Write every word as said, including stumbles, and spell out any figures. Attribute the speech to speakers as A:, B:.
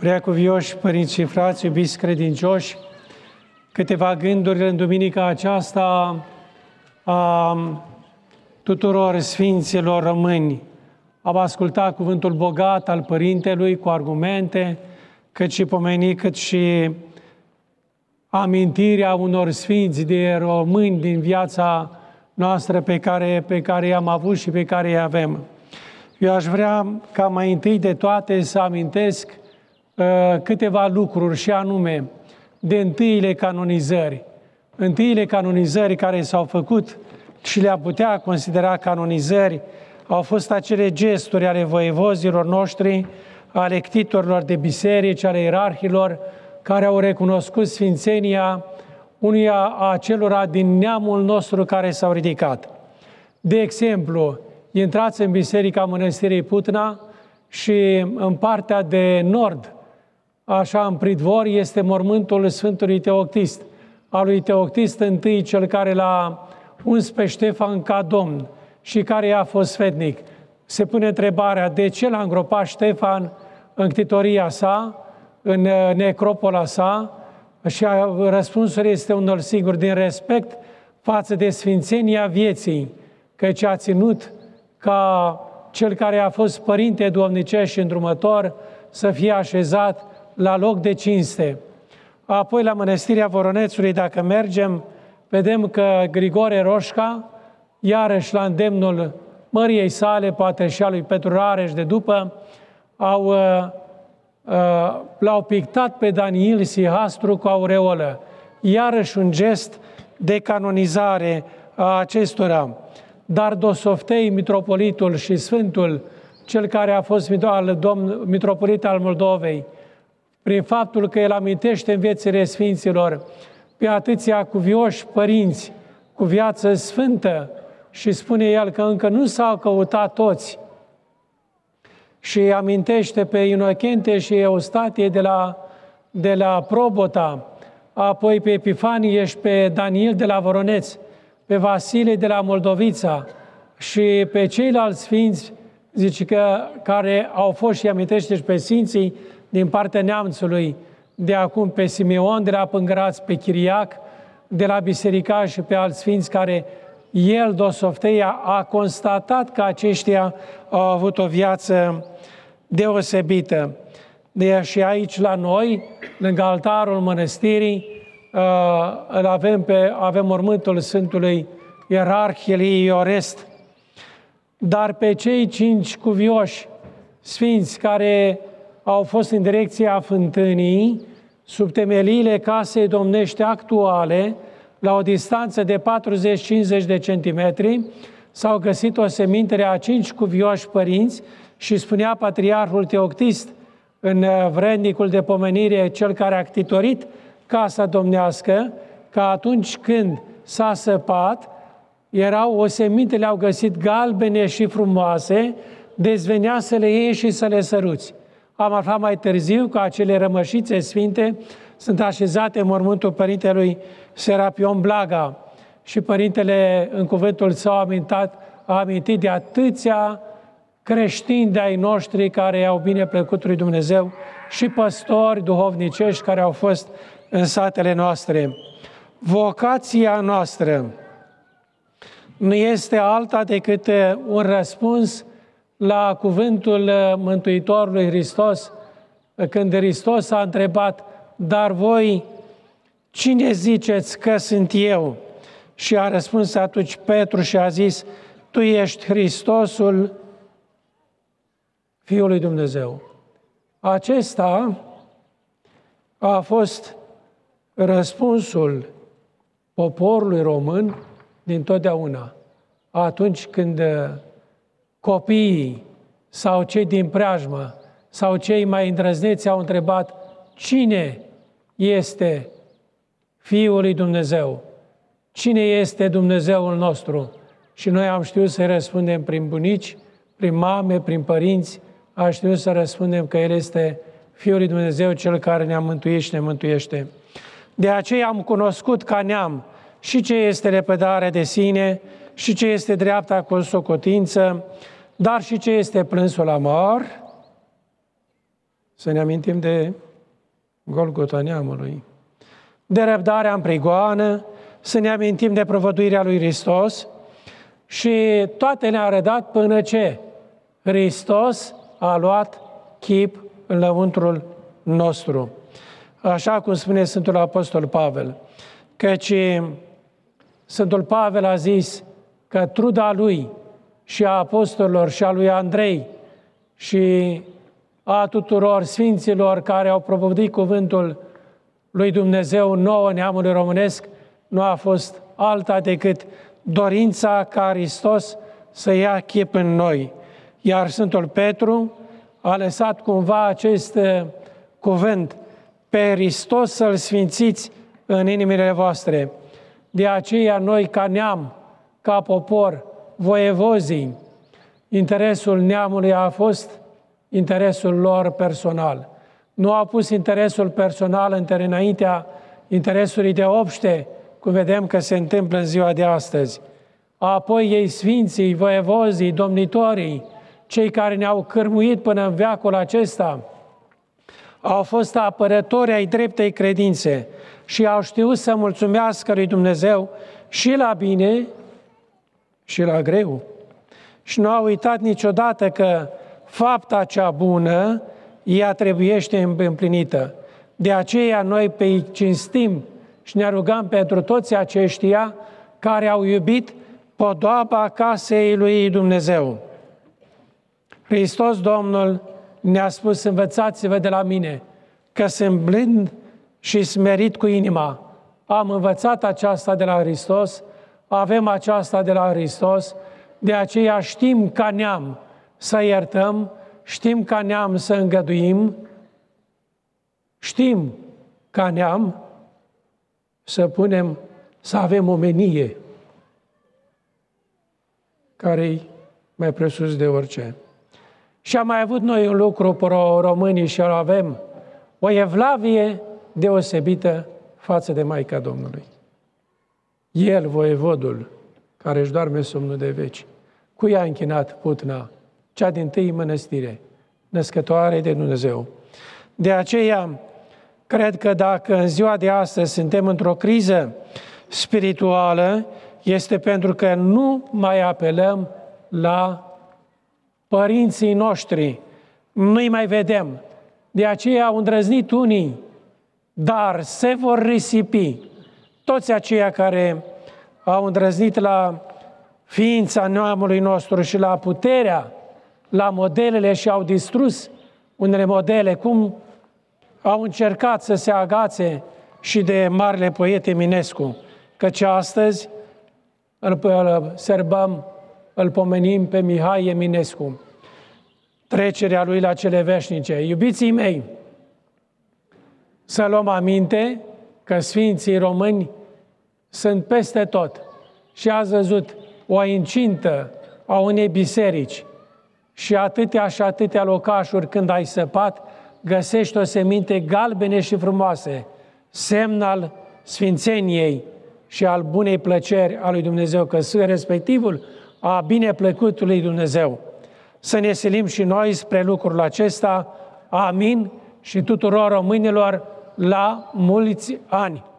A: Preacuvioși părinți și frați, iubiți credincioși, câteva gânduri în duminica aceasta a tuturor sfinților români. Am ascultat cuvântul bogat al Părintelui cu argumente, cât și pomeni, cât și amintirea unor sfinți de români din viața noastră pe care, pe care i-am avut și pe care i avem. Eu aș vrea ca mai întâi de toate să amintesc uh, câteva lucruri, și anume de întâiile canonizări. Întâiile canonizări care s-au făcut și le-am putea considera canonizări au fost acele gesturi ale voievozilor noștri, ale ctitorilor de biserici, ale ierarhilor, care au recunoscut sfințenia unuia a celora din neamul nostru care s-au ridicat. De exemplu, intrați în Biserica Mănăstirii Putna și în partea de nord, așa în pridvor, este mormântul Sfântului Teoctist, al lui Teoctist I, cel care l-a uns pe Ștefan ca domn și care i-a fost sfetnic. Se pune întrebarea de ce l-a îngropat Ștefan în ctitoria sa, în necropola sa, și răspunsul este unul singur, din respect față de sfințenia vieții, căci a ținut ca cel care a fost părinte duhovnicesc și îndrumător să fie așezat la loc de cinste. Apoi la Mănăstirea Voronețului, dacă mergem, vedem că Grigore Roșca, iarăși la îndemnul măriei sale, poate și a lui Petru Rareș de după, au, uh, uh, l-au pictat pe Daniil Sihastru cu aureolă. Iarăși un gest de canonizare a acestora. Dar Dosoftei, mitropolitul și Sfântul, cel care a fost al domn, mitropolit al Moldovei, prin faptul că el amintește în viețile sfinților pe atâția cuvioși părinți cu viață sfântă și spune el că încă nu s-au căutat toți, și amintește pe Inochente și Eustatie de la, de la Probota, apoi pe Epifanie și pe Daniil de la Voroneț, pe Vasile de la Moldovița și pe ceilalți sfinți, zice că, care au fost, și amintește și pe sfinții din partea neamțului, de acum pe Simeon de la Pângăraț, pe Chiriac de la Biserica și pe alți sfinți care el, Dosofteia, a constatat că aceștia au avut o viață deosebită. De și aici la noi, lângă altarul mănăstirii, îl avem, pe, avem mormântul Sfântului Ierarh Elie Iorest. Dar pe cei cinci cuvioși sfinți care au fost în direcția fântânii, sub temeliile casei domnești actuale, la o distanță de patruzeci cincizeci de centimetri, s-au găsit o semintere a cinci cuvioși părinți și spunea Patriarhul Teoctist în vrednicul de pomenire, cel care a ctitorit casa domnească, că atunci când s-a săpat, erau o seminte, le-au găsit galbene și frumoase, dezvenea să le iei și să le săruți. Am aflat mai târziu că acele rămășițe sfinte sunt așezate în mormântul Părintelui Serapion Blaga și Părintele, în cuvântul său, a amintit, a amintit de atâția creștini de-ai noștri care i-au bineplăcut lui Dumnezeu și păstori duhovnicești care au fost în satele noastre. Vocația noastră nu este alta decât un răspuns la cuvântul Mântuitorului Hristos, când Hristos a întrebat: dar voi cine ziceți că sunt eu? Și a răspuns atunci Petru și a zis: tu ești Hristosul, Fiul lui Dumnezeu. Acesta a fost răspunsul poporului român dintotdeauna. Atunci când copiii sau cei din preajmă sau cei mai îndrăzneți au întrebat: cine este Fiul lui Dumnezeu? Cine este Dumnezeul nostru? Și noi am știut să răspundem prin bunici, prin mame, prin părinți, am știut să răspundem că El este Fiul lui Dumnezeu, Cel care ne-a mântuit și ne mântuiește. De aceea am cunoscut ca neam și ce este lepădarea de sine, și ce este dreapta cu socotință, dar și ce este plânsul amor, Să ne amintim de Golgota neamului, de răbdarea în prigoană, să ne amintim de provăduirea lui Hristos și toate ne-a arătat până ce Hristos a luat chip în lăuntrul nostru. Așa cum spune Sfântul Apostol Pavel, căci Sfântul Pavel a zis că truda lui și a apostolilor și a lui Andrei și a tuturor sfinților care au propovăduit cuvântul lui Dumnezeu nouă neamului românesc nu a fost alta decât dorința ca Hristos să ia chip în noi. Iar Sfântul Petru a lăsat cumva acest cuvânt, pe Hristos să-L sfințiți în inimile voastre. De aceea noi ca neam, ca popor, voievozii, interesul neamului a fost interesul lor personal. Nu au pus interesul personal înaintea interesului de obște, cum vedem că se întâmplă în ziua de astăzi. Apoi ei sfinții, voievozii, domnitorii, cei care ne-au cârmuit până în veacul acesta, au fost apărători ai dreptei credințe și au știut să mulțumească lui Dumnezeu și la bine și la greu. Și nu au uitat niciodată că fapta cea bună, ea trebuiește împlinită. De aceea noi pe ei cinstim și ne rugăm pentru toți aceștia care au iubit podoaba casei lui Dumnezeu. Hristos Domnul ne-a spus, învățați-vă de la mine, că sunt blând și smerit cu inima. Am învățat aceasta de la Hristos, avem aceasta de la Hristos, de aceea știm ca neam să iertăm, știm ca neam să îngăduim, știm ca neam să punem, să avem o menie care-i mai presus de orice. Și am mai avut noi un lucru românii și avem o evlavie deosebită față de Maica Domnului. El, voievodul, care își doarme somnul de veci, cui a închinat putna, cea dintâi mănăstire, născătoare de Dumnezeu. De aceea, cred că dacă în ziua de astăzi suntem într-o criză spirituală, este pentru că nu mai apelăm la părinții noștri, nu-i mai vedem. De aceea au îndrăznit unii, dar se vor risipi. Toți aceia care au îndrăznit la ființa neamului nostru și la puterea, la modelele și au distrus unele modele, cum au încercat să se agațe și de marele poet Eminescu, căci astăzi îl, îl sărbăm, îl pomenim pe Mihai Eminescu, trecerea lui la cele veșnice. Iubiții mei, să luăm aminte că Sfinții Români sunt peste tot. Și ați văzut o incintă a unei biserici și atâtea și atâtea locașuri când ai săpat, găsești o seminte galbene și frumoase, semn al sfințeniei și al bunei plăceri a lui Dumnezeu, că respectivul a bineplăcutului Dumnezeu. Să ne silim și noi spre lucrul acesta. Amin. Și tuturor românilor la mulți ani.